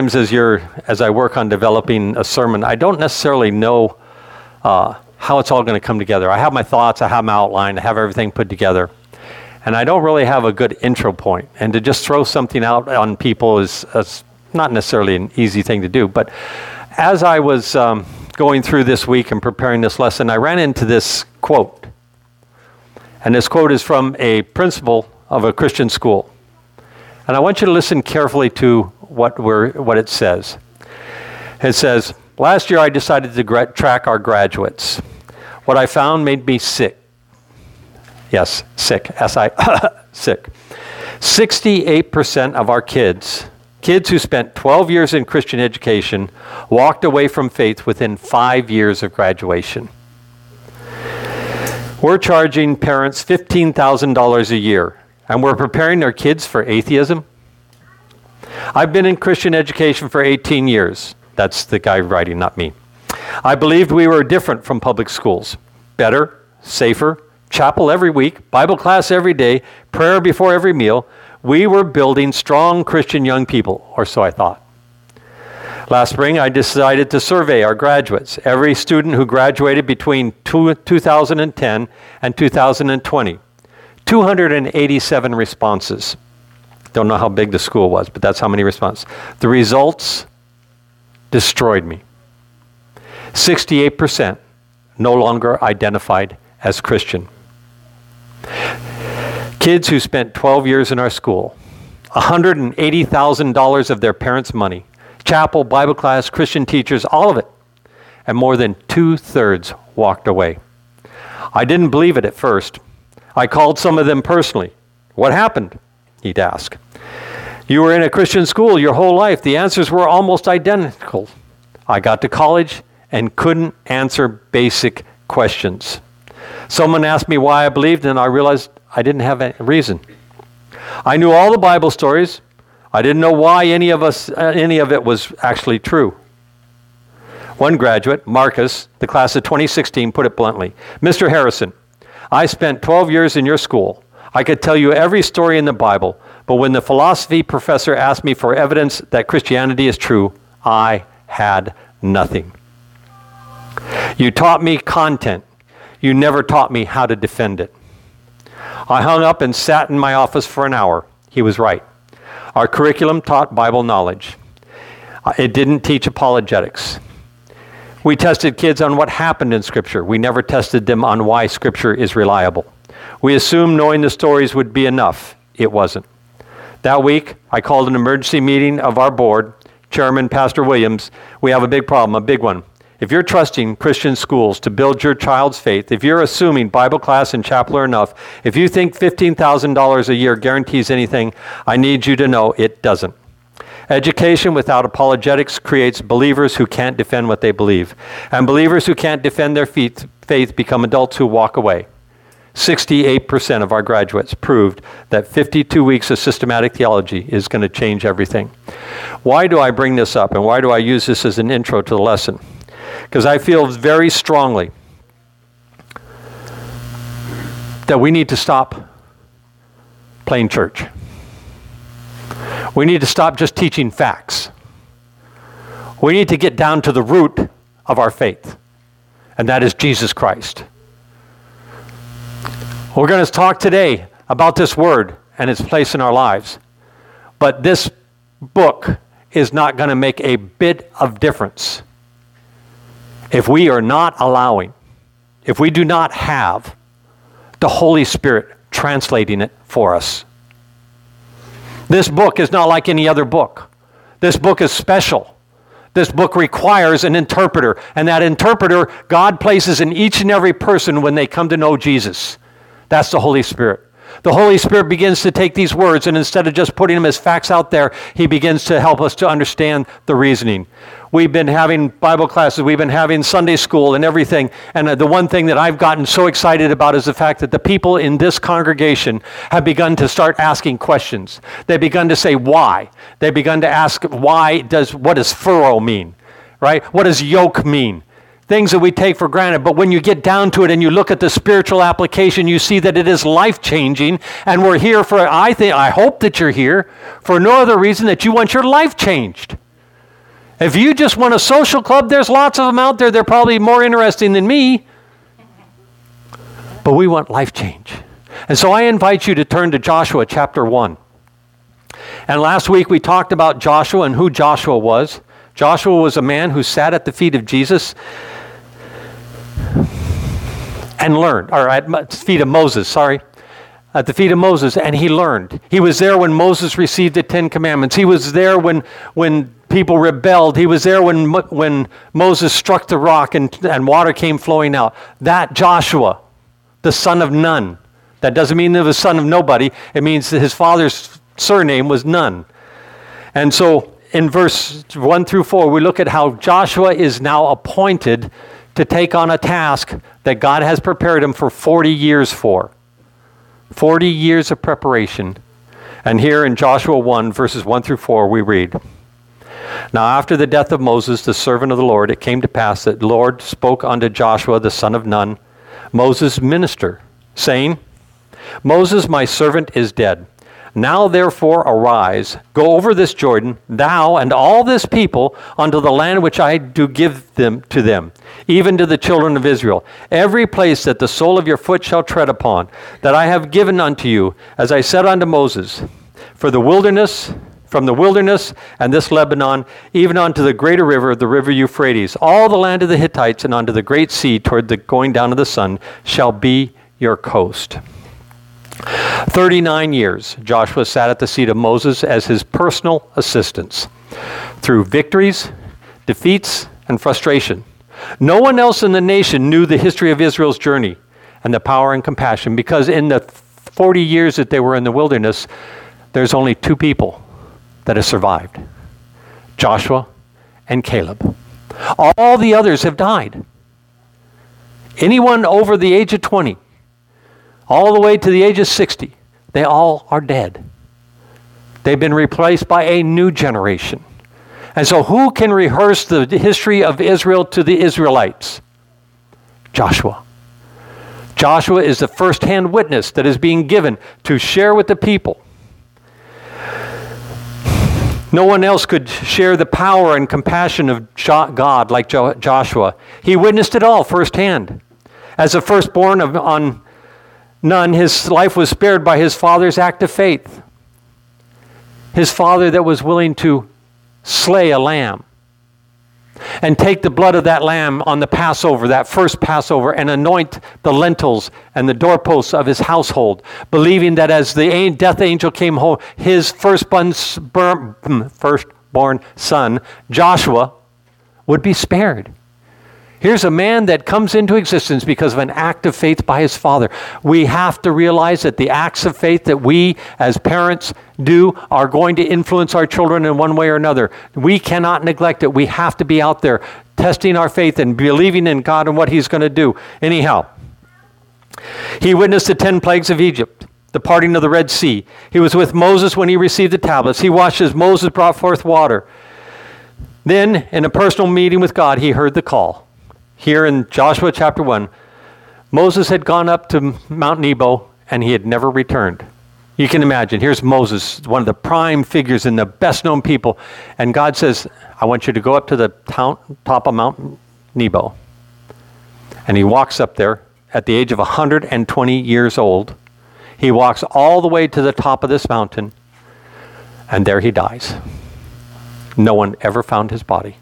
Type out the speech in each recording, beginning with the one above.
as I work on developing a sermon, I don't necessarily know how it's all going to come together. I have my thoughts, I have my outline, I have everything put together, and I don't really have a good intro point. And to just throw something out on people is not necessarily an easy thing to do. But as I was going through this week and preparing this lesson, I ran into this quote. And this quote is from a principal of a Christian school. And I want you to listen carefully to what it says. It says, "Last year I decided to track our graduates. What I found made me sick." Yes, sick, sick. 68% of our kids who spent 12 years in Christian education, walked away from faith within 5 years of graduation. We're charging parents $15,000 a year, and we're preparing their kids for atheism. I've been in Christian education for 18 years. That's the guy writing, not me. I believed we were different from public schools. Better, safer, chapel every week, Bible class every day, prayer before every meal. We were building strong Christian young people, or so I thought. Last spring, I decided to survey our graduates, every student who graduated between 2010 and 2020. 287 responses. Don't know how big the school was, but that's how many responses. The results destroyed me. 68% no longer identified as Christian. Kids who spent 12 years in our school, $180,000 of their parents' money, chapel, Bible class, Christian teachers, all of it, and more than 2/3 walked away. I didn't believe it at first. I called some of them personally. "What happened?" he'd ask. "You were in a Christian school your whole life. The answers were almost identical." I got to college and couldn't answer basic questions. Someone asked me why I believed, and I realized I didn't have a reason. I knew all the Bible stories. I didn't know why any of it was actually true. One graduate, Marcus, the class of 2016, put it bluntly. "Mr. Harrison, I spent 12 years in your school. I could tell you every story in the Bible, but when the philosophy professor asked me for evidence that Christianity is true, I had nothing. You taught me content. You never taught me how to defend it." I hung up and sat in my office for an hour. He was right. Our curriculum taught Bible knowledge. It didn't teach apologetics. We tested kids on what happened in Scripture. We never tested them on why Scripture is reliable. We assumed knowing the stories would be enough. It wasn't. That week, I called an emergency meeting of our board, Chairman Pastor Williams. "We have a big problem, a big one. If you're trusting Christian schools to build your child's faith, if you're assuming Bible class and chapel are enough, if you think $15,000 a year guarantees anything, I need you to know it doesn't. Education without apologetics creates believers who can't defend what they believe. And believers who can't defend their faith become adults who walk away." 68% of our graduates proved that 52 weeks of systematic theology is going to change everything. Why do I bring this up, and why do I use this as an intro to the lesson? Because I feel very strongly that we need to stop playing church. We need to stop just teaching facts. We need to get down to the root of our faith, and that is Jesus Christ. We're going to talk today about this word and its place in our lives. But this book is not going to make a bit of difference if we are not allowing, if we do not have the Holy Spirit translating it for us. This book is not like any other book. This book is special. This book requires an interpreter, and that interpreter God places in each and every person when they come to know Jesus. That's the Holy Spirit. The Holy Spirit begins to take these words, and instead of just putting them as facts out there, He begins to help us to understand the reasoning. We've been having Bible classes, we've been having Sunday school and everything, and the one thing that I've gotten so excited about is the fact that the people in this congregation have begun to start asking questions. They've begun to say why. They've begun to ask what does furrow mean, right? What does yoke mean? Things that we take for granted, but when you get down to it and you look at the spiritual application, you see that it is life-changing, and we're here for, I hope that you're here for no other reason that you want your life changed. If you just want a social club, there's lots of them out there. They're probably more interesting than me. But we want life change. And so I invite you to turn to Joshua chapter 1. And last week we talked about Joshua and who Joshua was. Joshua was a man who sat at the feet of Jesus and learned, or at the feet of Moses, at the feet of Moses, and he learned. He was there when Moses received the 10 Commandments. He was there when people rebelled. He was there when Moses struck the rock and water came flowing out. That Joshua, the son of Nun. That doesn't mean he was son of nobody. It means that his father's surname was Nun. And so in verse 1 through 4, we look at how Joshua is now appointed to take on a task that God has prepared him for 40 years for. 40 years of preparation. And here in Joshua 1, verses 1 through 4, we read, Now after the death of Moses, the servant of the Lord, it came to pass that the Lord spoke unto Joshua, the son of Nun, Moses' minister, saying, Moses, my servant, is dead. Now therefore arise, go over this Jordan, thou and all this people, unto the land which I do give them to them, even to the children of Israel. Every place that the sole of your foot shall tread upon, that I have given unto you, as I said unto Moses, from the wilderness and this Lebanon, even unto the greater river, the river Euphrates, all the land of the Hittites, and unto the great sea toward the going down of the sun, shall be your coast. 39 years, Joshua sat at the seat of Moses as his personal assistant through victories, defeats, and frustration. No one else in the nation knew the history of Israel's journey and the power and compassion, because in the 40 years that they were in the wilderness, there's only 2 people that have survived, Joshua and Caleb. All the others have died. Anyone over the age of 20, all the way to the age of 60, they all are dead. They've been replaced by a new generation. And so who can rehearse the history of Israel to the Israelites? Joshua. Joshua is the first-hand witness that is being given to share with the people. No one else could share the power and compassion of God like Joshua. He witnessed it all firsthand. As the firstborn on Nun, his life was spared by his father's act of faith. His father that was willing to slay a lamb and take the blood of that lamb on the Passover, that first Passover, and anoint the lintels and the doorposts of his household, believing that as the death angel came home, his firstborn son, Joshua, would be spared. Here's a man that comes into existence because of an act of faith by his father. We have to realize that the acts of faith that we as parents do are going to influence our children in one way or another. We cannot neglect it. We have to be out there testing our faith and believing in God and what he's going to do. Anyhow, he witnessed the 10 plagues of Egypt, the parting of the Red Sea. He was with Moses when he received the tablets. He watched as Moses brought forth water. Then, in a personal meeting with God, he heard the call. Here in Joshua chapter 1, Moses had gone up to Mount Nebo and he had never returned. You can imagine, here's Moses, one of the prime figures and the best known people. And God says, I want you to go up to the top of Mount Nebo. And he walks up there at the age of 120 years old. He walks all the way to the top of this mountain, and there he dies. No one ever found his body.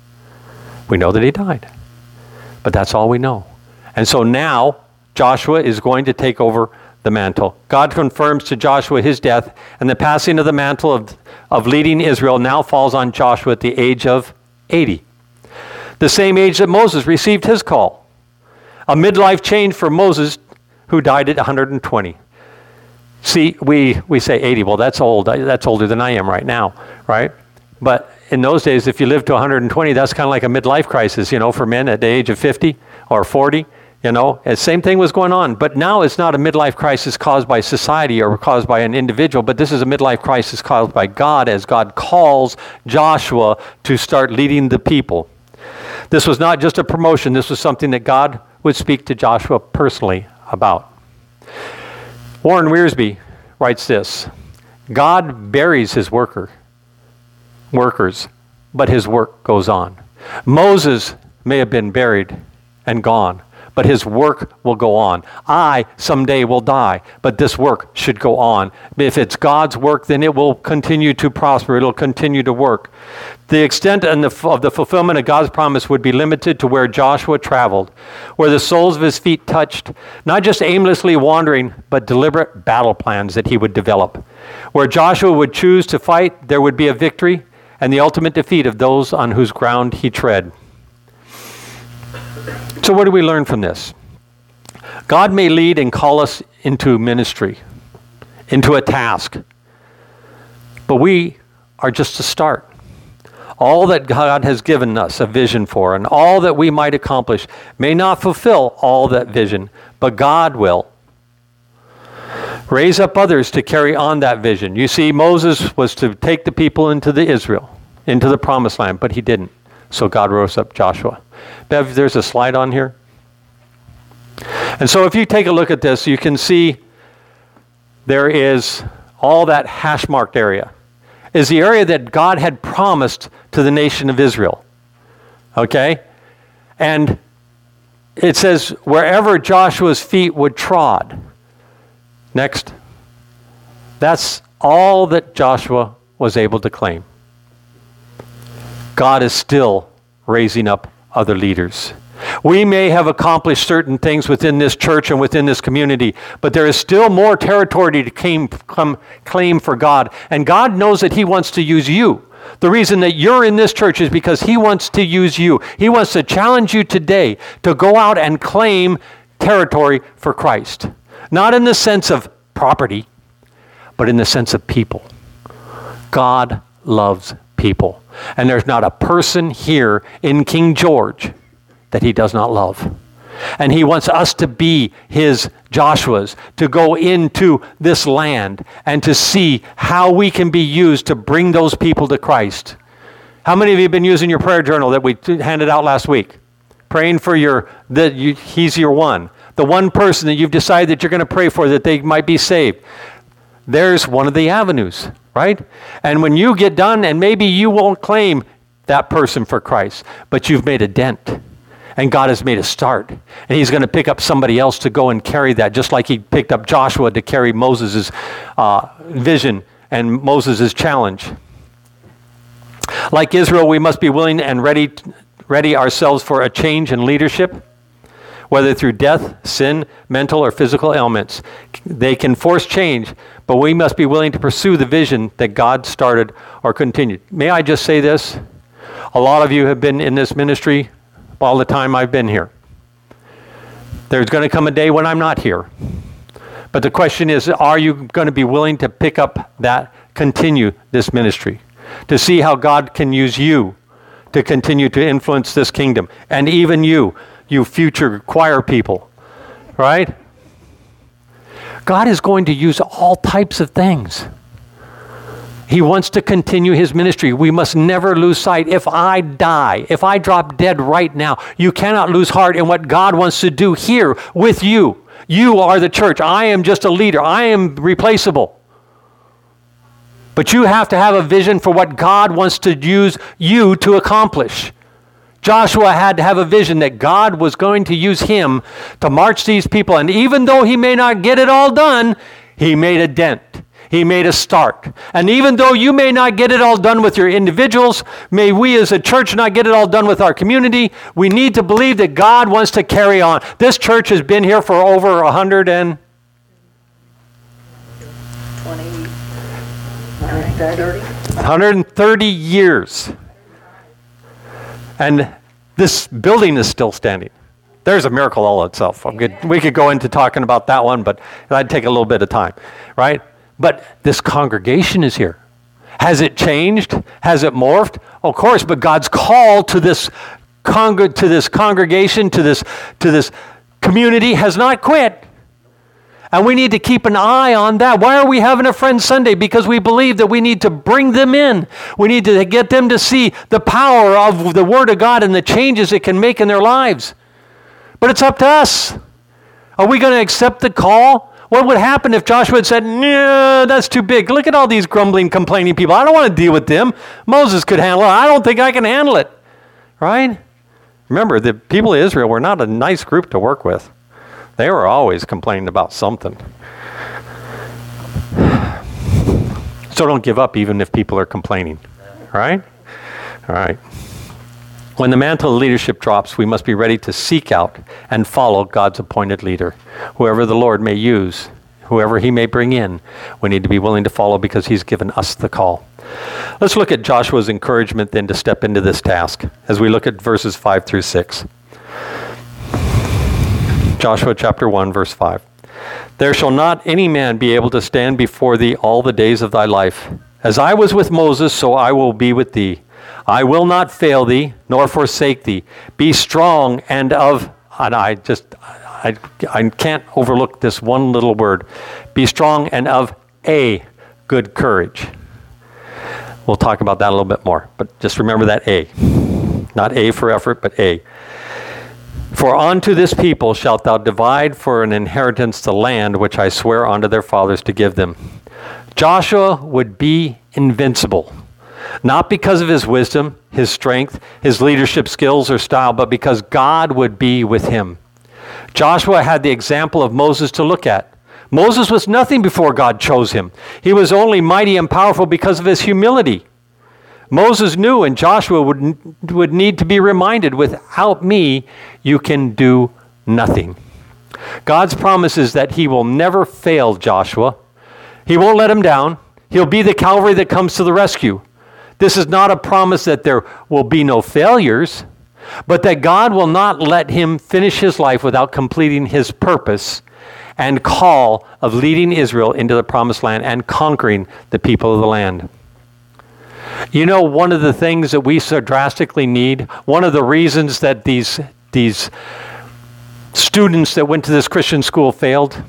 We know that he died. But that's all we know. And so now Joshua is going to take over the mantle. God confirms to Joshua his death, and the passing of the mantle of leading Israel now falls on Joshua at the age of 80. The same age that Moses received his call. A midlife change for Moses, who died at 120. See, we say 80. Well, that's old. That's older than I am right now, right? But in those days, if you lived to 120, that's kind of like a midlife crisis, for men at the age of 50 or 40, The same thing was going on. But now it's not a midlife crisis caused by society or caused by an individual, but this is a midlife crisis caused by God as God calls Joshua to start leading the people. This was not just a promotion. This was something that God would speak to Joshua personally about. Warren Wiersbe writes this: God buries his workers but his work goes on. Moses may have been buried and gone, but his work will go on. I someday will die, but this work should go on. If it's God's work, then it will continue to prosper. It'll continue to work. The extent of the fulfillment of God's promise would be limited to where Joshua traveled, where the soles of his feet touched, not just aimlessly wandering, but deliberate battle plans that he would develop. Where Joshua would choose to fight, there would be a victory and the ultimate defeat of those on whose ground he tread. So what do we learn from this? God may lead and call us into ministry, into a task, but we are just a start. All that God has given us a vision for and all that we might accomplish may not fulfill all that vision, but God will. Raise up others to carry on that vision. You see, Moses was to take the people into the promised land, but he didn't. So God rose up Joshua. Bev, there's a slide on here. And so if you take a look at this, you can see there is all that hash marked area is the area that God had promised to the nation of Israel. Okay? And it says, wherever Joshua's feet would trod. Next. That's all that Joshua was able to claim. God is still raising up other leaders. We may have accomplished certain things within this church and within this community, but there is still more territory to claim for God. And God knows that he wants to use you. The reason that you're in this church is because he wants to use you. He wants to challenge you today to go out and claim territory for Christ. Not in the sense of property, but in the sense of people. God loves people. And there's not a person here in King George that he does not love. And he wants us to be his Joshuas, to go into this land and to see how we can be used to bring those people to Christ. How many of you have been using your prayer journal that we handed out last week? Praying for he's your one. The one person that you've decided that you're going to pray for that they might be saved. There's one of the avenues, right? And when you get done, and maybe you won't claim that person for Christ, but you've made a dent. And God has made a start. And he's going to pick up somebody else to go and carry that, just like he picked up Joshua to carry Moses' vision and Moses' challenge. Like Israel, we must be willing and ready ourselves for a change in leadership, whether through death, sin, mental, or physical ailments. They can force change, but we must be willing to pursue the vision that God started or continued. May I just say this? A lot of you have been in this ministry all the time I've been here. There's going to come a day when I'm not here. But the question is, are you going to be willing to pick up that, continue this ministry, to see how God can use you to continue to influence this kingdom? And even you future choir people, right? God is going to use all types of things. He wants to continue his ministry. We must never lose sight. If I die, if I drop dead right now, you cannot lose heart in what God wants to do here with you. You are the church. I am just a leader. I am replaceable. But you have to have a vision for what God wants to use you to accomplish. Joshua had to have a vision that God was going to use him to march these people. And even though he may not get it all done, he made a dent. He made a start. And even though you may not get it all done with your individuals, may we as a church not get it all done with our community, we need to believe that God wants to carry on. This church has been here for over 130 years. And this building is still standing. There's a miracle all itself. We could go into talking about that one, but that'd take a little bit of time, right? But this congregation is here. Has it changed? Has it morphed? Of course, but God's call to this congregation, to this community has not quit. And we need to keep an eye on that. Why are we having a Friends Sunday? Because we believe that we need to bring them in. We need to get them to see the power of the Word of God and the changes it can make in their lives. But it's up to us. Are we going to accept the call? What would happen if Joshua had said, "No, that's too big. Look at all these grumbling, complaining people. I don't want to deal with them. Moses could handle it. I don't think I can handle it." Right? Remember, the people of Israel were not a nice group to work with. They were always complaining about something. So don't give up even if people are complaining. Right? All right. When the mantle of leadership drops, we must be ready to seek out and follow God's appointed leader. Whoever the Lord may use, whoever he may bring in, we need to be willing to follow because he's given us the call. Let's look at Joshua's encouragement then to step into this task as we look at verses 5 through 6. Joshua chapter 1, verse 5. There shall not any man be able to stand before thee all the days of thy life. As I was with Moses, so I will be with thee. I will not fail thee, nor forsake thee. Be strong and of, and I can't overlook this one little word. Be strong and of a good courage. We'll talk about that a little bit more, but just remember that A. Not A for effort, but A. For unto this people shalt thou divide for an inheritance the land which I swear unto their fathers to give them. Joshua would be invincible. Not because of his wisdom, his strength, his leadership skills or style, but because God would be with him. Joshua had the example of Moses to look at. Moses was nothing before God chose him. He was only mighty and powerful because of his humility. Moses knew, and Joshua would need to be reminded, without me, you can do nothing. God's promise is that he will never fail Joshua. He won't let him down. He'll be the Calvary that comes to the rescue. This is not a promise that there will be no failures, but that God will not let him finish his life without completing his purpose and call of leading Israel into the promised land and conquering the people of the land. You know, one of the things that we so drastically need, one of the reasons that these students that went to this Christian school failed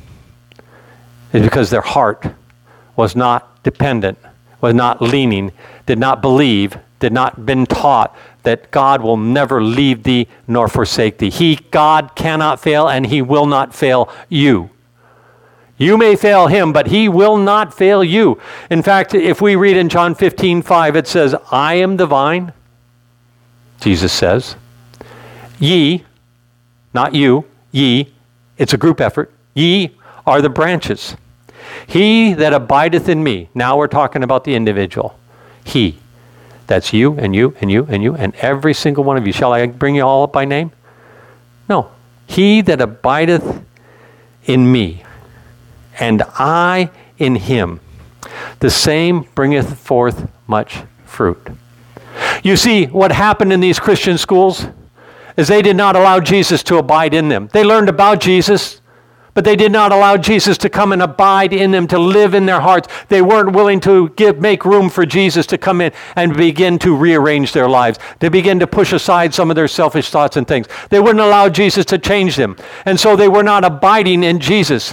is because their heart was not dependent, was not leaning, did not believe, did not been taught that God will never leave thee nor forsake thee. God cannot fail, and he will not fail you. You may fail him, but he will not fail you. In fact, if we read in John 15:5, it says, I am the vine, Jesus says. Ye, not you, ye, it's a group effort. Ye are the branches. He that abideth in me, now we're talking about the individual. He, that's you and you and you and you and every single one of you. Shall I bring you all up by name? No. He that abideth in me, and I in him, the same bringeth forth much fruit. You see, what happened in these Christian schools is they did not allow Jesus to abide in them. They learned about Jesus, but they did not allow Jesus to come and abide in them, to live in their hearts. They weren't willing to make room for Jesus to come in and begin to rearrange their lives, to begin to push aside some of their selfish thoughts and things. They wouldn't allow Jesus to change them. And so they were not abiding in Jesus.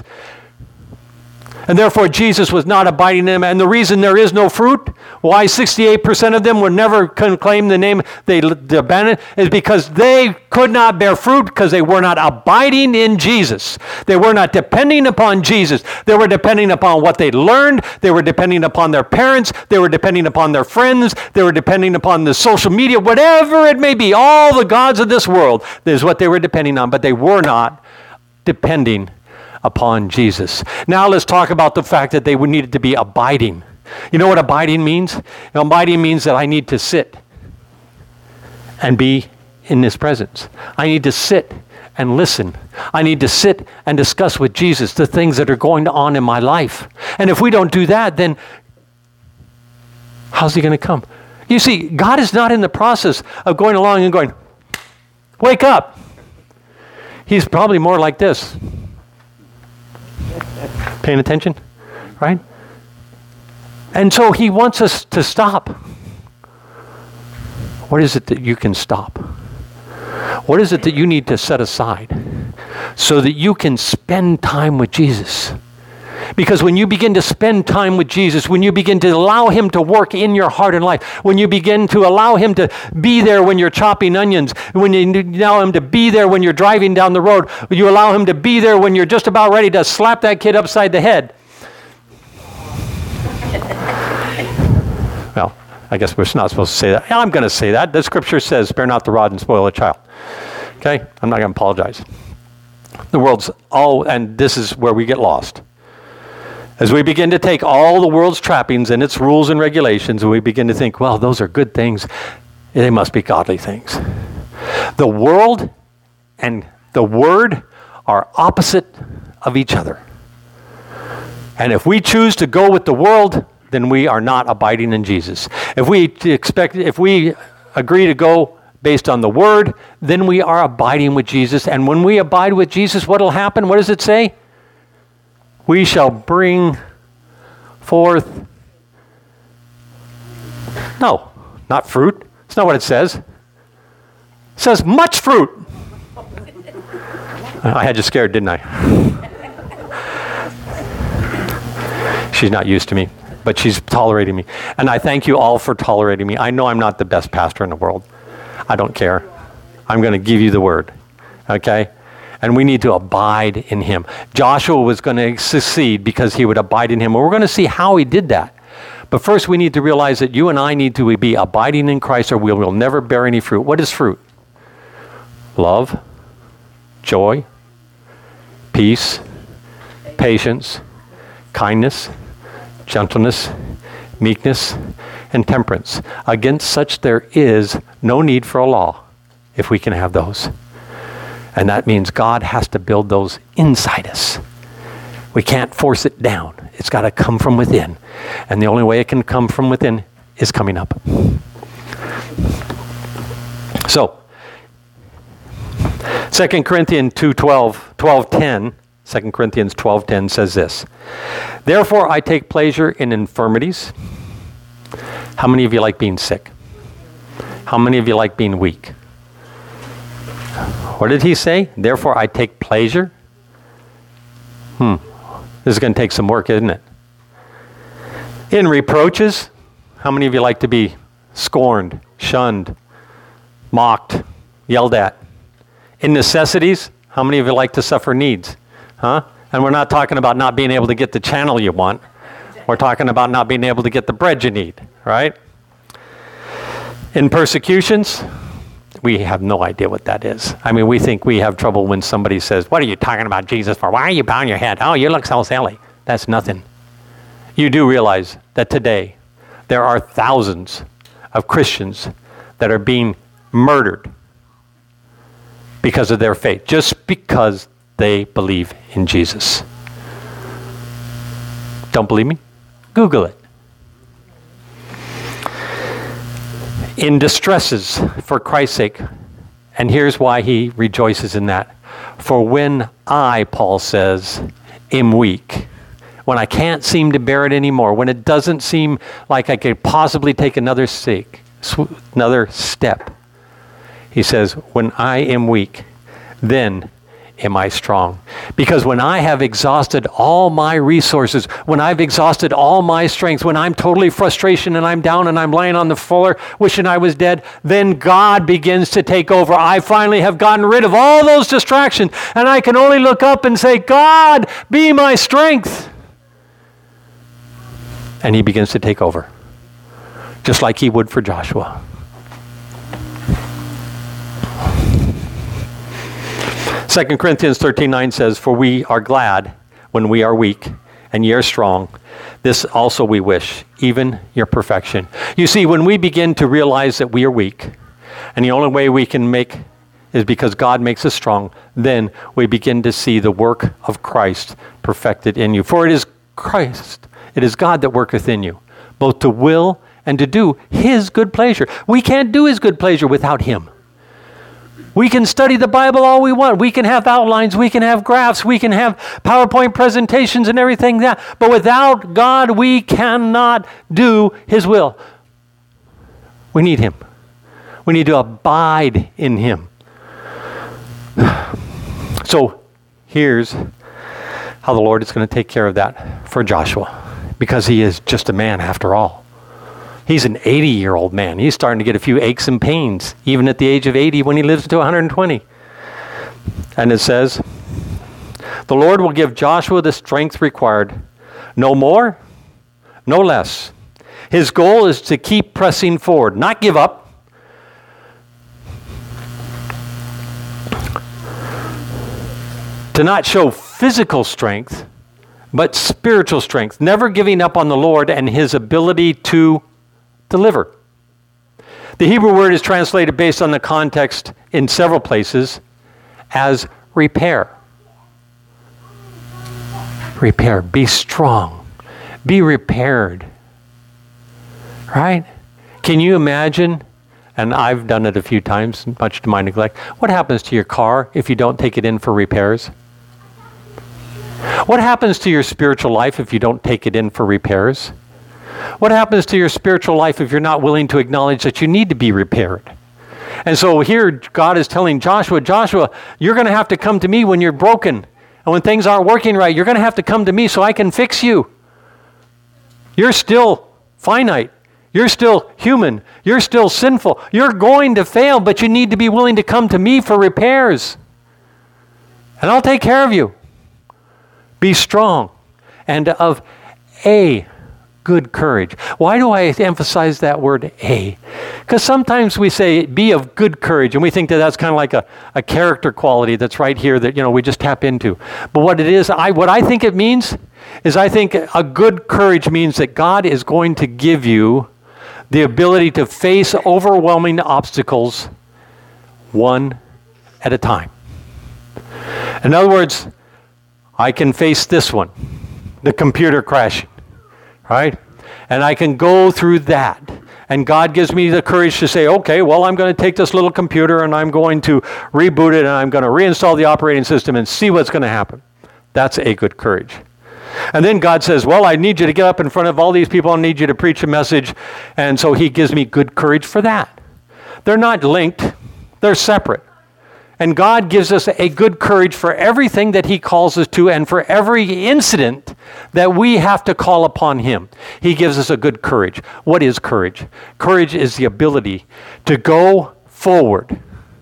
And therefore, Jesus was not abiding in them. And the reason there is no fruit, why 68% of them would never claim the name they abandoned, is because they could not bear fruit because they were not abiding in Jesus. They were not depending upon Jesus. They were depending upon what they learned. They were depending upon their parents. They were depending upon their friends. They were depending upon the social media, whatever it may be. All the gods of this world is what they were depending on, but they were not depending upon Jesus. Now let's talk about the fact that they needed to be abiding. You know what abiding means? Abiding means that I need to sit and be in his presence. I need to sit and listen. I need to sit and discuss with Jesus the things that are going on in my life. And if we don't do that, then how's he going to come? You see, God is not in the process of going along and going, wake up. He's probably more like this. Paying attention, right? And so he wants us to stop. What is it that you can stop? What is it that you need to set aside so that you can spend time with Jesus? Because when you begin to spend time with Jesus, when you begin to allow him to work in your heart and life, when you begin to allow him to be there when you're chopping onions, when you allow him to be there when you're driving down the road, when you allow him to be there when you're just about ready to slap that kid upside the head. Well, I guess we're not supposed to say that. I'm going to say that. The scripture says, spare not the rod and spoil a child. Okay? I'm not going to apologize. The world's all, and this is where we get lost. As we begin to take all the world's trappings and its rules and regulations, and we begin to think, well, those are good things. They must be godly things. The world and the Word are opposite of each other. And if we choose to go with the world, then we are not abiding in Jesus. If we agree to go based on the Word, then we are abiding with Jesus. And when we abide with Jesus, what will happen? What does it say? We shall bring forth, no, not fruit. It's not what it says. It says much fruit. I had you scared, didn't I? She's not used to me, but she's tolerating me. And I thank you all for tolerating me. I know I'm not the best pastor in the world. I don't care. I'm going to give you the word, okay? And we need to abide in him. Joshua was going to succeed because he would abide in him. And we're going to see how he did that. But first we need to realize that you and I need to be abiding in Christ or we will never bear any fruit. What is fruit? Love, joy, peace, patience, kindness, gentleness, meekness, and temperance. Against such there is no need for a law if we can have those. And that means God has to build those inside us. We can't force it down. It's got to come from within. And the only way it can come from within is coming up. So, 2 Corinthians 12:10 says this. Therefore I take pleasure in infirmities. How many of you like being sick? How many of you like being weak? What did he say? Therefore I take pleasure. This is going to take some work, isn't it? In reproaches. How many of you like to be scorned, shunned, mocked, yelled at? In necessities. How many of you like to suffer needs? Huh? And we're not talking about not being able to get the channel you want. We're talking about not being able to get the bread you need, right? In persecutions, we have no idea what that is. I mean, we think we have trouble when somebody says, what are you talking about Jesus for? Why are you bowing your head? Oh, you look so silly. That's nothing. You do realize that today there are thousands of Christians that are being murdered because of their faith, just because they believe in Jesus. Don't believe me? Google it. In distresses for Christ's sake, and here's why he rejoices in that. For when I, Paul says, am weak, when I can't seem to bear it anymore, when it doesn't seem like I could possibly take another step, he says, when I am weak, then am I strong. Because when I have exhausted all my resources, when I've exhausted all my strength, when I'm totally frustration and I'm down and I'm laying on the floor wishing I was dead, then God begins to take over. I finally have gotten rid of all those distractions and I can only look up and say, God, be my strength. And he begins to take over, just like he would for Joshua. 2 Corinthians 13:9 says, for we are glad when we are weak, and ye are strong. This also we wish, even your perfection. You see, when we begin to realize that we are weak, and the only way we can make is because God makes us strong, then we begin to see the work of Christ perfected in you. For it is Christ, it is God that worketh in you, both to will and to do his good pleasure. We can't do his good pleasure without him. We can study the Bible all we want. We can have outlines. We can have graphs. We can have PowerPoint presentations and everything that. But without God, we cannot do his will. We need him. We need to abide in him. So here's how the Lord is going to take care of that for Joshua, because he is just a man after all. He's an 80-year-old man. He's starting to get a few aches and pains, even at the age of 80 when he lives to 120. And it says, the Lord will give Joshua the strength required, no more, no less. His goal is to keep pressing forward, not give up. To not show physical strength, but spiritual strength, never giving up on the Lord and his ability to deliver. The Hebrew word is translated based on the context in several places as repair. Repair. Be strong. Be repaired. Right? Can you imagine, and I've done it a few times, much to my neglect, what happens to your car if you don't take it in for repairs? What happens to your spiritual life if you don't take it in for repairs? What happens to your spiritual life if you're not willing to acknowledge that you need to be repaired? And so here God is telling Joshua, you're going to have to come to me when you're broken. And when things aren't working right, you're going to have to come to me so I can fix you. You're still finite. You're still human. You're still sinful. You're going to fail, but you need to be willing to come to me for repairs. And I'll take care of you. Be strong and of a good courage. Why do I emphasize that word a? Because sometimes we say be of good courage, and we think that that's kind of like a character quality that's right here that, we just tap into. But what it is, what I think it means is I think a good courage means that God is going to give you the ability to face overwhelming obstacles one at a time. In other words, I can face this one, the computer crashing, right? And I can go through that. And God gives me the courage to say, okay, well, I'm going to take this little computer and I'm going to reboot it and I'm going to reinstall the operating system and see what's going to happen. That's a good courage. And then God says, well, I need you to get up in front of all these people. I need you to preach a message. And so he gives me good courage for that. They're not linked. They're separate. And God gives us a good courage for everything that he calls us to and for every incident that we have to call upon him. He gives us a good courage. What is courage? Courage is the ability to go forward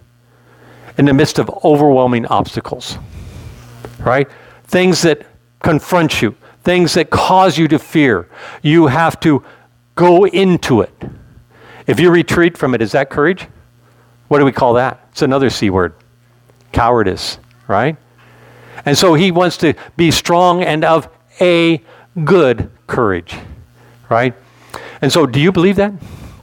in the midst of overwhelming obstacles, right? Things that confront you, things that cause you to fear. You have to go into it. If you retreat from it, is that courage? What do we call that? It's another C word. Cowardice, right? And so he wants to be strong and of a good courage, right? And so do you believe that?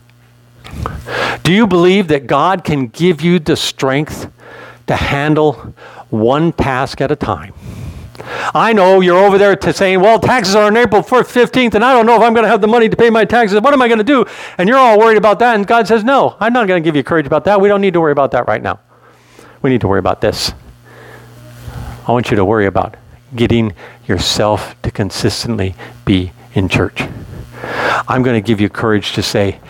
Do you believe that God can give you the strength to handle one task at a time? I know you're over there saying, well, taxes are on April 15th, and I don't know if I'm going to have the money to pay my taxes. What am I going to do? And you're all worried about that. And God says, no, I'm not going to give you courage about that. We don't need to worry about that right now. We need to worry about this. I want you to worry about getting yourself to consistently be in church. I'm going to give you courage to say,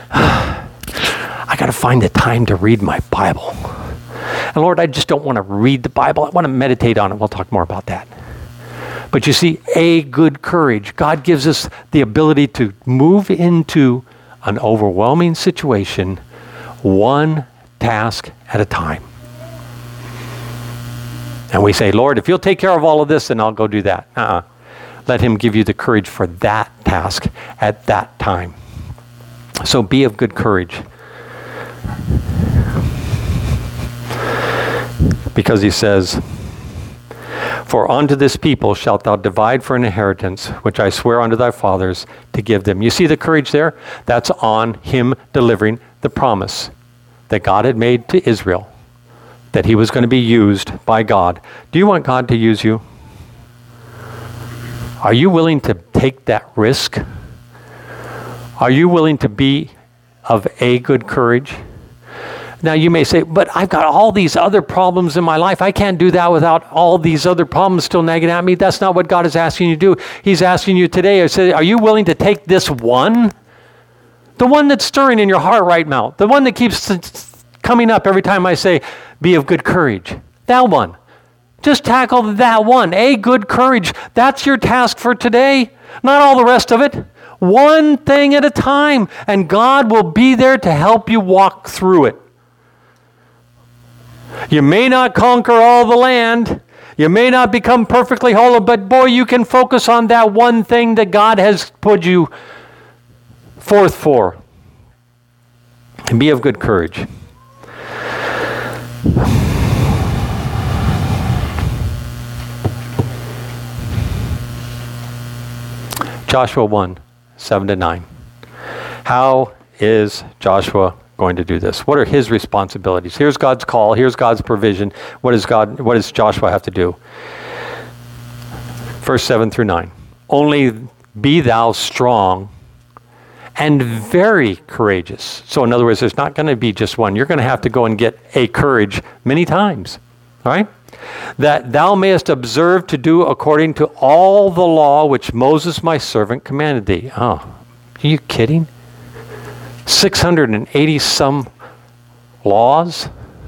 I got to find the time to read my Bible. And Lord, I just don't want to read the Bible. I want to meditate on it. We'll talk more about that. But you see, a good courage. God gives us the ability to move into an overwhelming situation, one task at a time. And we say, Lord, if you'll take care of all of this, then I'll go do that. Let him give you the courage for that task at that time. So be of good courage. Because he says, for unto this people shalt thou divide for an inheritance, which I swear unto thy fathers to give them. You see the courage there? That's on him delivering the promise that God had made to Israel, that he was going to be used by God. Do you want God to use you? Are you willing to take that risk? Are you willing to be of a good courage? Now you may say, but I've got all these other problems in my life. I can't do that without all these other problems still nagging at me. That's not what God is asking you to do. He's asking you today, are you willing to take this one? The one that's stirring in your heart right now. The one that keeps coming up every time I say, be of good courage. That one. Just tackle that one. A, good courage. That's your task for today. Not all the rest of it. One thing at a time. And God will be there to help you walk through it. You may not conquer all the land. You may not become perfectly whole, but boy, you can focus on that one thing that God has put you forth for. And be of good courage. Joshua 1, 7-9. How is Joshua going to do this? What are his responsibilities? Here's God's call. Here's God's provision. What does Joshua have to do? Verse 7-9. Only be thou strong and very courageous. So in other words, there's not going to be just one. You're going to have to go and get a courage many times. All right? That thou mayest observe to do according to all the law which Moses my servant commanded thee. Oh, are you kidding? 680 some laws?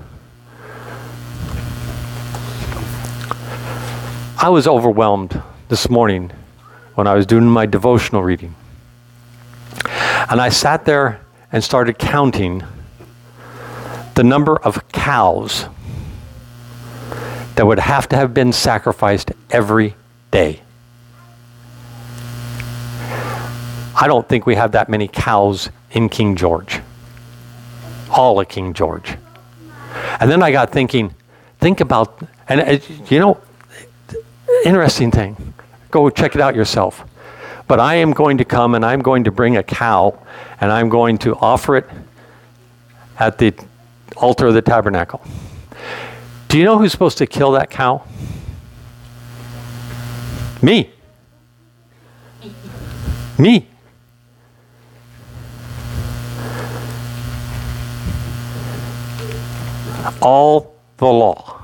I was overwhelmed this morning when I was doing my devotional reading. And I sat there and started counting the number of cows that would have to have been sacrificed every day. I don't think we have that many cows in King George. All of King George. And then I got thinking, think about, and interesting thing. Go check it out yourself. But I am going to come and I'm going to bring a cow and I'm going to offer it at the altar of the tabernacle. Do you know who's supposed to kill that cow? Me. Me. All the law.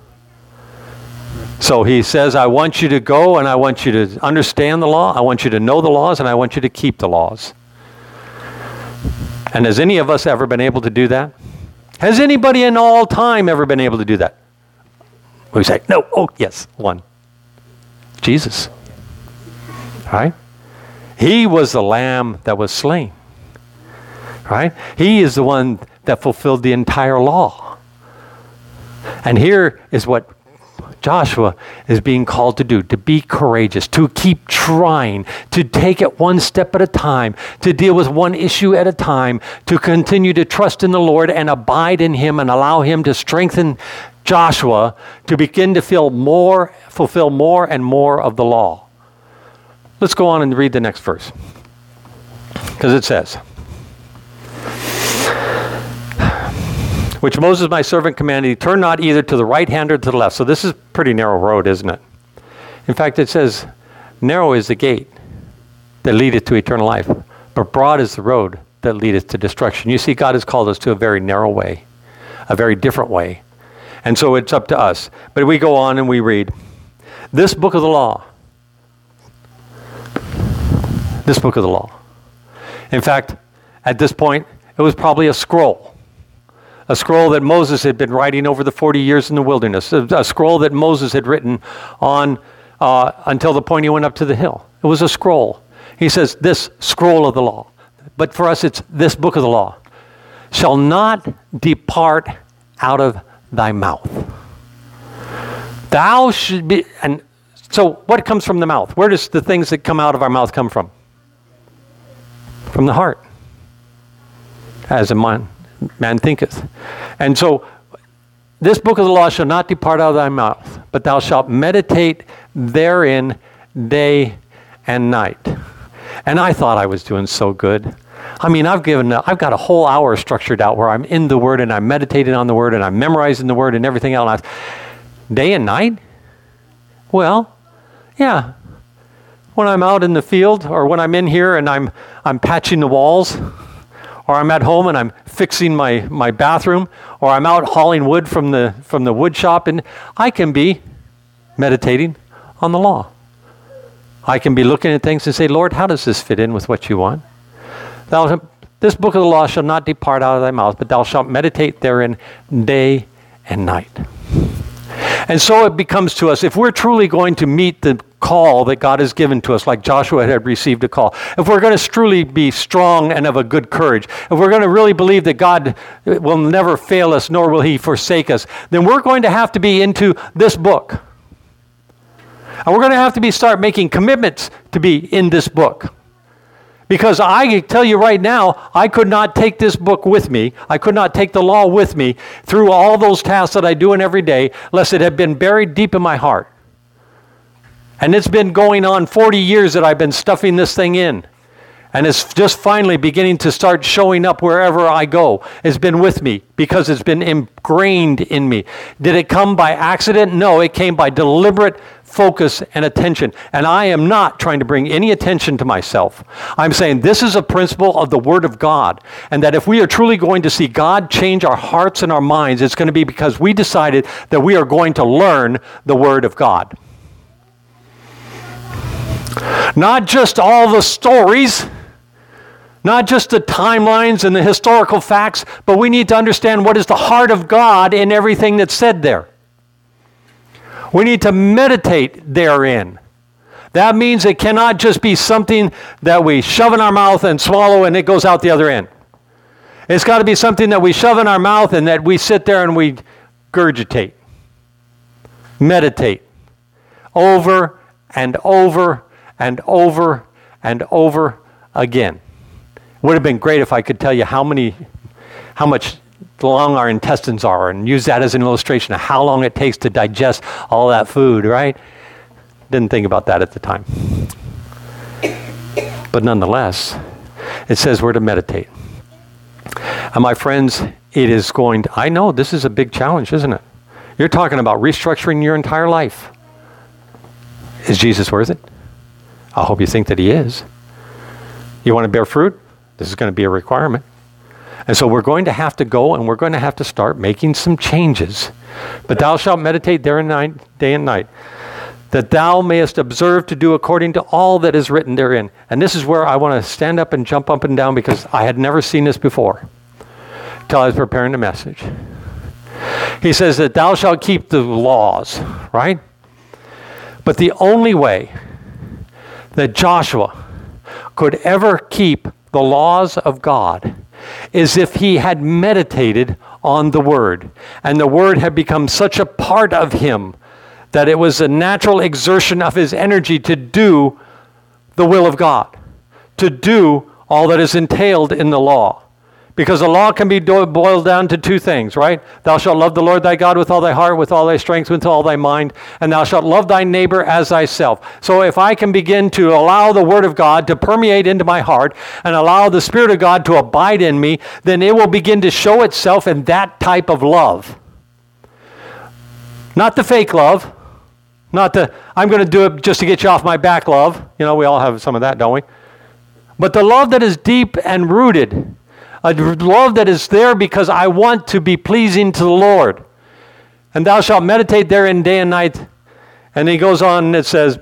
So he says, I want you to go and I want you to understand the law. I want you to know the laws and I want you to keep the laws. And has any of us ever been able to do that? Has anybody in all time ever been able to do that? We say, no. Oh, yes, one. Jesus. Right? He was the lamb that was slain. Right? He is the one that fulfilled the entire law. And here is what Joshua is being called to do, to be courageous, to keep trying, to take it one step at a time, to deal with one issue at a time, to continue to trust in the Lord and abide in Him and allow Him to strengthen Joshua to begin to fulfill more and more of the law. Let's go on and read the next verse. Because it says, which Moses my servant commanded, turn not either to the right hand or to the left. So this is a pretty narrow road, isn't it? In fact, it says, narrow is the gate that leadeth to eternal life, but broad is the road that leadeth to destruction. You see, God has called us to a very narrow way, a very different way. And so it's up to us. But we go on and we read, this book of the law. This book of the law. In fact, at this point, it was probably a scroll. A scroll that Moses had been writing over the 40 years in the wilderness. A scroll that Moses had written on until the point he went up to the hill. It was a scroll. He says, this scroll of the law. But for us, it's this book of the law. Shall not depart out of thy mouth. Thou should be, and so what comes from the mouth? Where does the things that come out of our mouth come from? From the heart. As a man thinketh. And so, this book of the law shall not depart out of thy mouth, but thou shalt meditate therein day and night. And I thought I was doing so good. I mean, I've got a whole hour structured out where I'm in the Word and I'm meditating on the Word and I'm memorizing the Word and everything else. Day and night? Well, yeah. When I'm out in the field or when I'm in here and I'm patching the walls, or I'm at home and I'm fixing my bathroom, or I'm out hauling wood from the wood shop, and I can be meditating on the law. I can be looking at things and say, Lord, how does this fit in with what you want? This book of the law shall not depart out of thy mouth, but thou shalt meditate therein day and night. And so it becomes to us, if we're truly going to meet the call that God has given to us, like Joshua had received a call, if we're going to truly be strong and of a good courage, if we're going to really believe that God will never fail us, nor will he forsake us, then we're going to have to be into this book. And we're going to have to start making commitments to be in this book. Because I tell you right now, I could not take this book with me. I could not take the law with me through all those tasks that I do in every day, unless it had been buried deep in my heart. And it's been going on 40 years that I've been stuffing this thing in. And it's just finally beginning to start showing up wherever I go. It's been with me because it's been ingrained in me. Did it come by accident? No, it came by deliberate focus and attention. And I am not trying to bring any attention to myself. I'm saying this is a principle of the Word of God. And that if we are truly going to see God change our hearts and our minds, it's going to be because we decided that we are going to learn the Word of God. Not just all the stories, not just the timelines and the historical facts, but we need to understand what is the heart of God in everything that's said there. We need to meditate therein. That means it cannot just be something that we shove in our mouth and swallow and it goes out the other end. It's got to be something that we shove in our mouth and that we sit there and we gurgitate, meditate, over and over and over and over again. Would have been great if I could tell you how much long our intestines are and use that as an illustration of how long it takes to digest all that food, right? Didn't think about that at the time. But nonetheless, it says we're to meditate. And my friends, it is going to, I know this is a big challenge, isn't it? You're talking about restructuring your entire life. Is Jesus worth it? I hope you think that he is. You want to bear fruit? This is going to be a requirement. And so we're going to have to go and we're going to have to start making some changes. But thou shalt meditate day and night, that thou mayest observe to do according to all that is written therein. And this is where I want to stand up and jump up and down because I had never seen this before till I was preparing the message. He says that thou shalt keep the laws, right? But the only way that Joshua could ever keep the laws of God is if he had meditated on the Word. And the Word had become such a part of him that it was a natural exertion of his energy to do the will of God, to do all that is entailed in the law. Because the law can be boiled down to two things, right? Thou shalt love the Lord thy God with all thy heart, with all thy strength, with all thy mind, and thou shalt love thy neighbor as thyself. So if I can begin to allow the Word of God to permeate into my heart and allow the Spirit of God to abide in me, then it will begin to show itself in that type of love. Not the fake love, not the, I'm going to do it just to get you off my back love. You know, we all have some of that, don't we? But the love that is deep and rooted, a love that is there because I want to be pleasing to the Lord. And thou shalt meditate therein day and night. And he goes on and it says,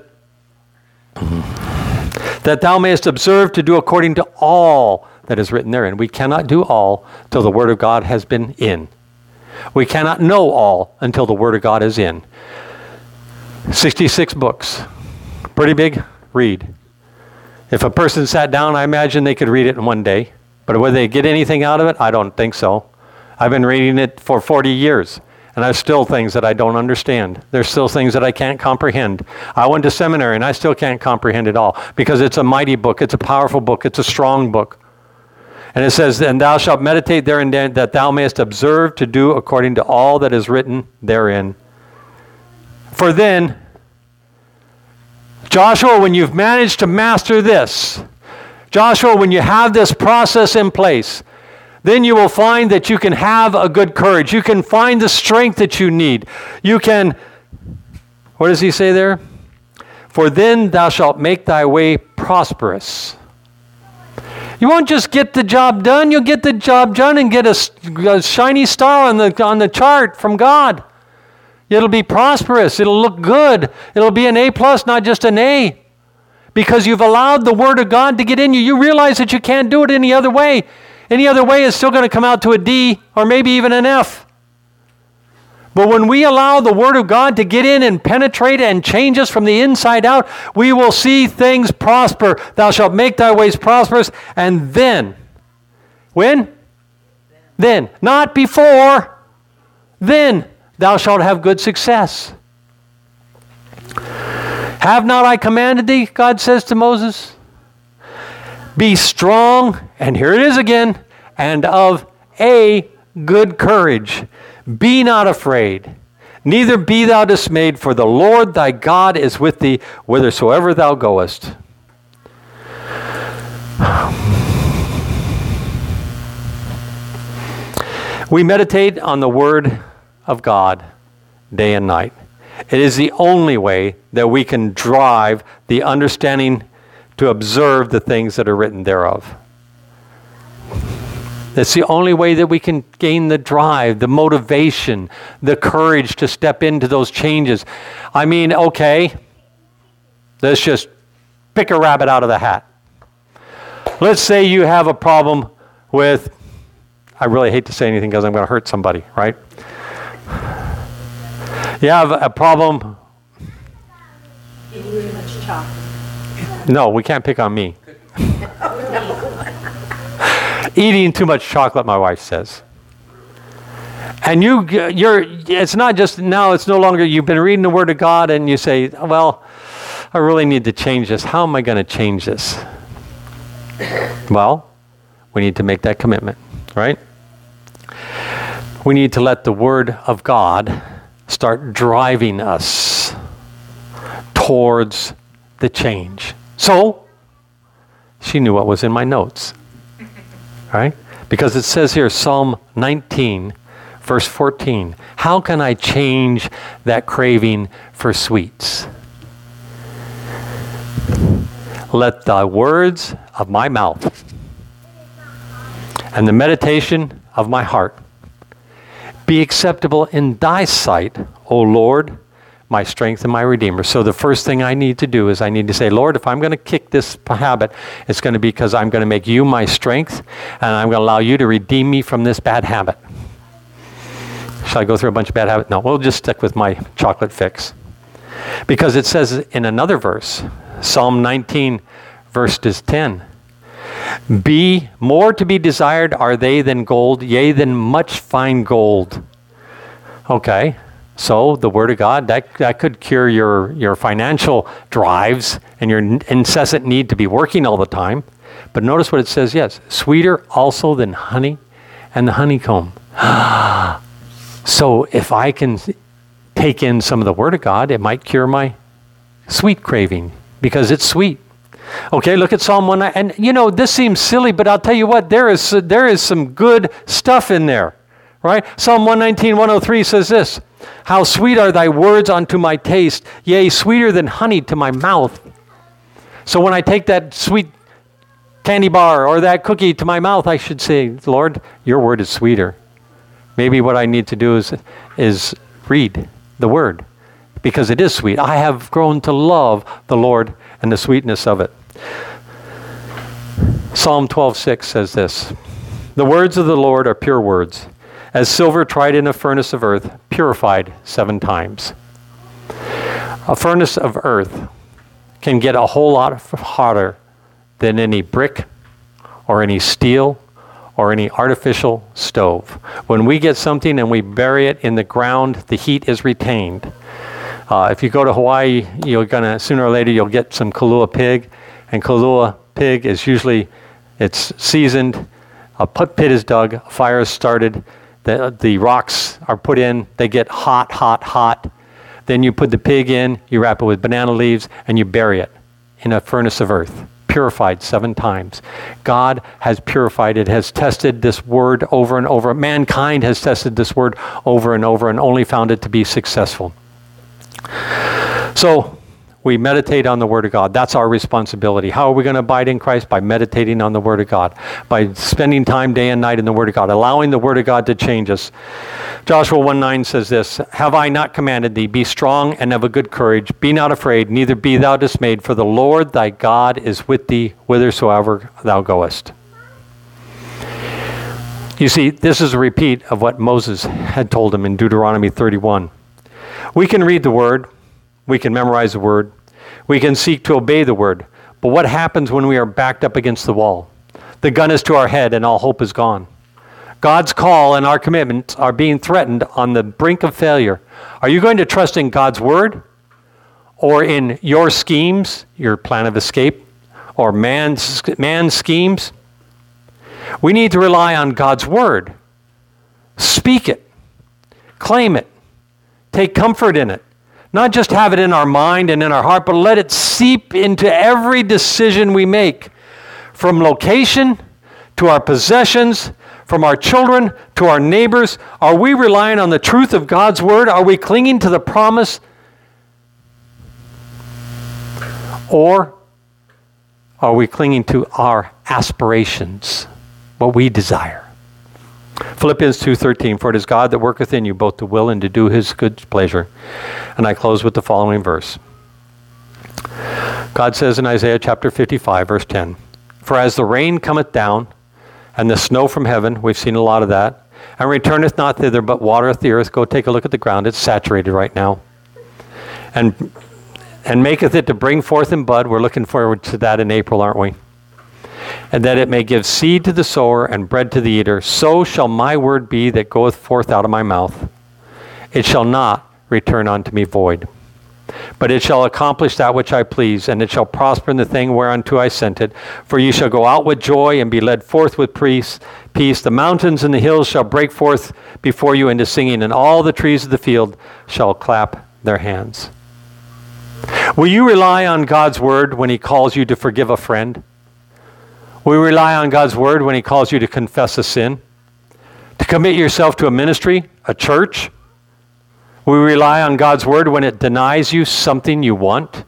that thou mayest observe to do according to all that is written therein. We cannot do all till the Word of God has been in. We cannot know all until the Word of God is in. 66 books. Pretty big read. If a person sat down, I imagine they could read it in one day. But would they get anything out of it? I don't think so. I've been reading it for 40 years, and there's still things that I don't understand. There's still things that I can't comprehend. I went to seminary, and I still can't comprehend it all, because it's a mighty book, it's a powerful book, it's a strong book. And it says, and thou shalt meditate therein, that thou mayest observe to do according to all that is written therein. For then, Joshua, when you've managed to master this, Joshua, when you have this process in place, then you will find that you can have a good courage. You can find the strength that you need. You can, what does he say there? For then thou shalt make thy way prosperous. You won't just get the job done. You'll get the job done and get a shiny star on the chart from God. It'll be prosperous. It'll look good. It'll be an A+, not just an A. Because you've allowed the Word of God to get in you. You realize that you can't do it any other way. Any other way is still going to come out to a D or maybe even an F. But when we allow the Word of God to get in and penetrate and change us from the inside out, we will see things prosper. Thou shalt make thy ways prosperous. And then, when? Then. Not before. Then thou shalt have good success. Have not I commanded thee, God says to Moses? Be strong, and here it is again, and of a good courage. Be not afraid, neither be thou dismayed, for the Lord thy God is with thee whithersoever thou goest. We meditate on the Word of God day and night. It is the only way that we can drive the understanding to observe the things that are written thereof. That's the only way that we can gain the drive, the motivation, the courage to step into those changes. I mean, okay, let's just pick a rabbit out of the hat. Let's say you have a problem with, I really hate to say anything because I'm going to hurt somebody, right? You have a problem. Eating too much chocolate. No, we can't pick on me. Eating too much chocolate, my wife says. And it's not just now, it's no longer, you've been reading the Word of God and you say, well, I really need to change this. How am I going to change this? Well, we need to make that commitment, right? We need to let the Word of God start driving us towards the change. So, she knew what was in my notes, right? Because it says here, Psalm 19, verse 14, how can I change that craving for sweets? Let the words of my mouth and the meditation of my heart be acceptable in thy sight, O Lord, my strength and my Redeemer. So the first thing I need to do is I need to say, Lord, if I'm going to kick this habit, it's going to be because I'm going to make you my strength, and I'm going to allow you to redeem me from this bad habit. Shall I go through a bunch of bad habits? No, we'll just stick with my chocolate fix. Because it says in another verse, Psalm 19, verse 10, be more to be desired are they than gold, yea, than much fine gold. Okay, so the Word of God, that could cure your financial drives and your incessant need to be working all the time. But notice what it says, yes, sweeter also than honey and the honeycomb. So if I can take in some of the Word of God, it might cure my sweet craving because it's sweet. Okay, look at Psalm 1. And you know, this seems silly, but I'll tell you what, there is some good stuff in there, right? Psalm 119, 103 says this, how sweet are thy words unto my taste, yea, sweeter than honey to my mouth. So when I take that sweet candy bar or that cookie to my mouth, I should say, Lord, your word is sweeter. Maybe what I need to do is read the Word because it is sweet. I have grown to love the Lord and the sweetness of it. Psalm 12:6 says this, the words of the Lord are pure words, as silver tried in a furnace of earth, purified 7 times. A furnace of earth can get a whole lot hotter than any brick or any steel or any artificial stove. When we get something and we bury it in the ground, the heat is retained. If you go to Hawaii, sooner or later you'll get some Kalua pig, and Kalua pig is usually, it's seasoned, a pit is dug, a fire is started, the rocks are put in, they get hot, hot, hot. Then you put the pig in, you wrap it with banana leaves, and you bury it in a furnace of earth, purified 7 times. God has purified it, has tested this word over and over. Mankind has tested this word over and over and only found it to be successful. So we meditate on the Word of God. That's our responsibility. How are we going to abide in Christ? By meditating on the Word of God. By spending time day and night in the Word of God. Allowing the Word of God to change us. Joshua 1:9 says this, have I not commanded thee, be strong and of a good courage. Be not afraid, neither be thou dismayed, for the Lord thy God is with thee whithersoever thou goest. You see, this is a repeat of what Moses had told him in Deuteronomy 31. We can read the word, we can memorize the word, we can seek to obey the word, but what happens when we are backed up against the wall? The gun is to our head and all hope is gone. God's call and our commitments are being threatened on the brink of failure. Are you going to trust in God's word or in your schemes, your plan of escape, or man's schemes? We need to rely on God's word. Speak it. Claim it. Take comfort in it. Not just have it in our mind and in our heart, but let it seep into every decision we make. From location to our possessions, from our children to our neighbors. Are we relying on the truth of God's word? Are we clinging to the promise? Or are we clinging to our aspirations, what we desire? Philippians 2:13, for it is God that worketh in you both to will and to do his good pleasure. And I close with the following verse. God says in Isaiah chapter 55, verse 10, for as the rain cometh down, and the snow from heaven, we've seen a lot of that, and returneth not thither, but watereth the earth. Go take a look at the ground. It's saturated right now. And maketh it to bring forth in bud. We're looking forward to that in April, aren't we? And that it may give seed to the sower and bread to the eater. So shall my word be that goeth forth out of my mouth. It shall not return unto me void, but it shall accomplish that which I please, and it shall prosper in the thing whereunto I sent it. For ye shall go out with joy and be led forth with peace. The mountains and the hills shall break forth before you into singing, and all the trees of the field shall clap their hands. Will you rely on God's word when he calls you to forgive a friend? Will you rely on God's word when he calls you to confess a sin? To commit yourself to a ministry, a church? We rely on God's word when it denies you something you want.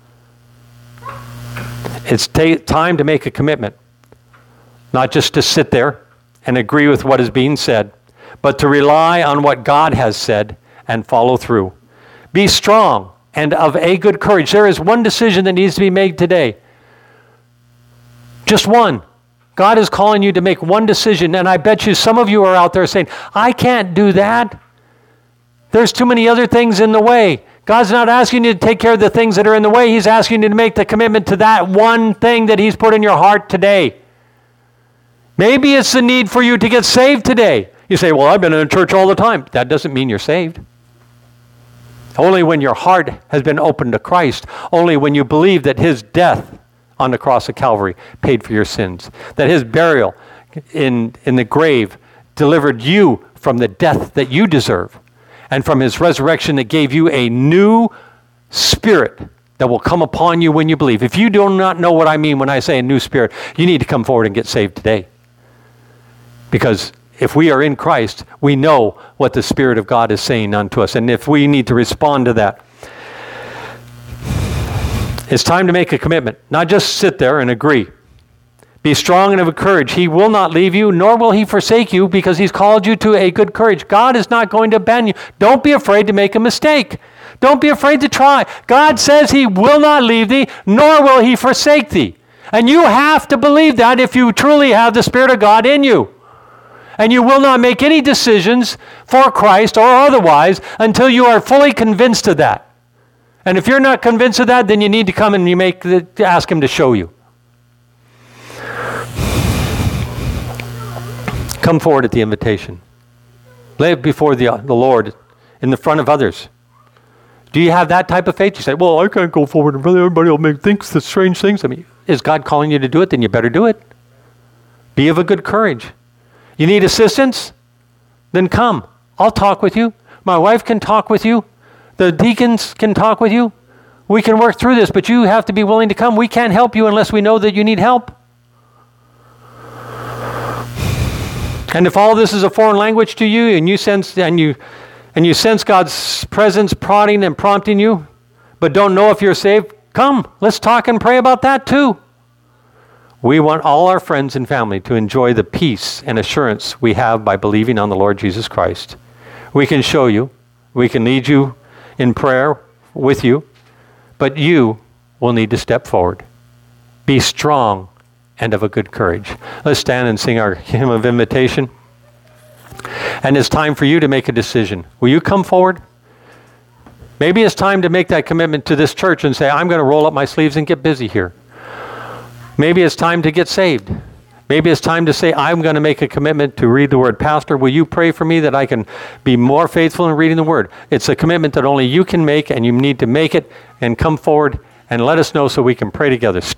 It's time to make a commitment. Not just to sit there and agree with what is being said, but to rely on what God has said and follow through. Be strong and of a good courage. There is one decision that needs to be made today. Just one. God is calling you to make one decision, and I bet you some of you are out there saying, I can't do that. There's too many other things in the way. God's not asking you to take care of the things that are in the way. He's asking you to make the commitment to that one thing that he's put in your heart today. Maybe it's the need for you to get saved today. You say, well, I've been in church all the time. That doesn't mean you're saved. Only when your heart has been opened to Christ, only when you believe that his death on the cross of Calvary paid for your sins, that his burial in the grave delivered you from the death that you deserve, and from his resurrection that gave you a new spirit that will come upon you when you believe. If you do not know what I mean when I say a new spirit, you need to come forward and get saved today. Because if we are in Christ, we know what the Spirit of God is saying unto us. And if we need to respond to that, it's time to make a commitment. Not just sit there and agree. Be strong and of courage. He will not leave you, nor will he forsake you, because he's called you to a good courage. God is not going to abandon you. Don't be afraid to make a mistake. Don't be afraid to try. God says he will not leave thee, nor will he forsake thee. And you have to believe that if you truly have the Spirit of God in you. And you will not make any decisions for Christ or otherwise until you are fully convinced of that. And if you're not convinced of that, then you need to come and ask him to show you. Come forward at the invitation. Lay it before the Lord in the front of others. Do you have that type of faith? You say, well, I can't go forward in front of everybody will think the strange things. I mean, is God calling you to do it? Then you better do it. Be of a good courage. You need assistance? Then come. I'll talk with you. My wife can talk with you. The deacons can talk with you. We can work through this, but you have to be willing to come. We can't help you unless we know that you need help. And if all this is a foreign language to you, and you sense God's presence prodding and prompting you, but don't know if you're saved, come. Let's talk and pray about that too. We want all our friends and family to enjoy the peace and assurance we have by believing on the Lord Jesus Christ. We can show you. We can lead you in prayer with you. But you will need to step forward. Be strong and of a good courage. Let's stand and sing our hymn of invitation. And it's time for you to make a decision. Will you come forward? Maybe it's time to make that commitment to this church and say, I'm going to roll up my sleeves and get busy here. Maybe it's time to get saved. Maybe it's time to say, I'm going to make a commitment to read the Word. Pastor, will you pray for me that I can be more faithful in reading the Word? It's a commitment that only you can make, and you need to make it and come forward and let us know so we can pray together.